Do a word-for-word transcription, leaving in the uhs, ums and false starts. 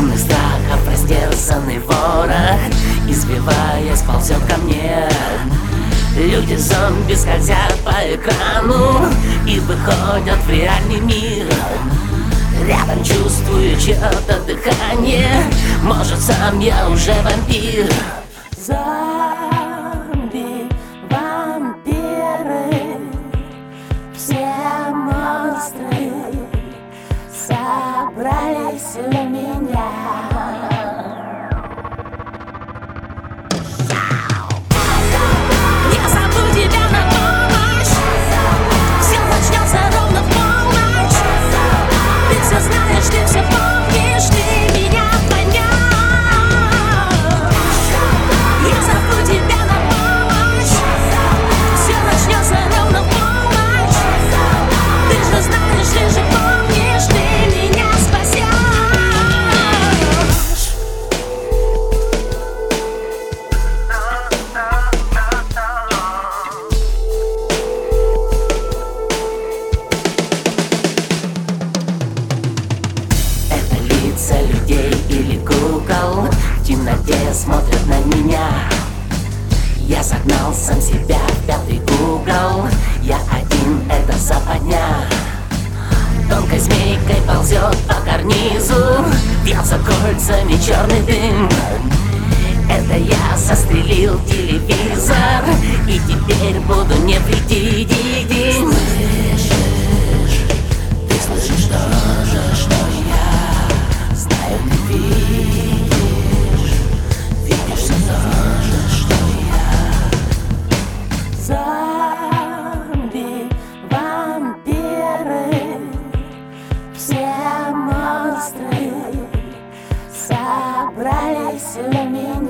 Темных страхов растерзанный ворох, извиваясь, ползет ко мне. Люди-зомби скользят по экрану и выходят в реальный мир. Рядом чувствую чье-то дыхание, может, сам я уже вампир. Зомби, вампиры, все монстры собрались у меня. Людей или кукол в темноте смотрят на меня. Я загнал сам себя в пятый угол. Я один, это западня. Тонкой змейкой ползет по карнизу, вьется кольцами черный дым. Это я застрелил телевизор, и теперь буду невредим. Ты слышишь тоже, что я знаю, ты видишь, видишь все то же, что я. Зомби, вампиры, все монстры собрались у меня.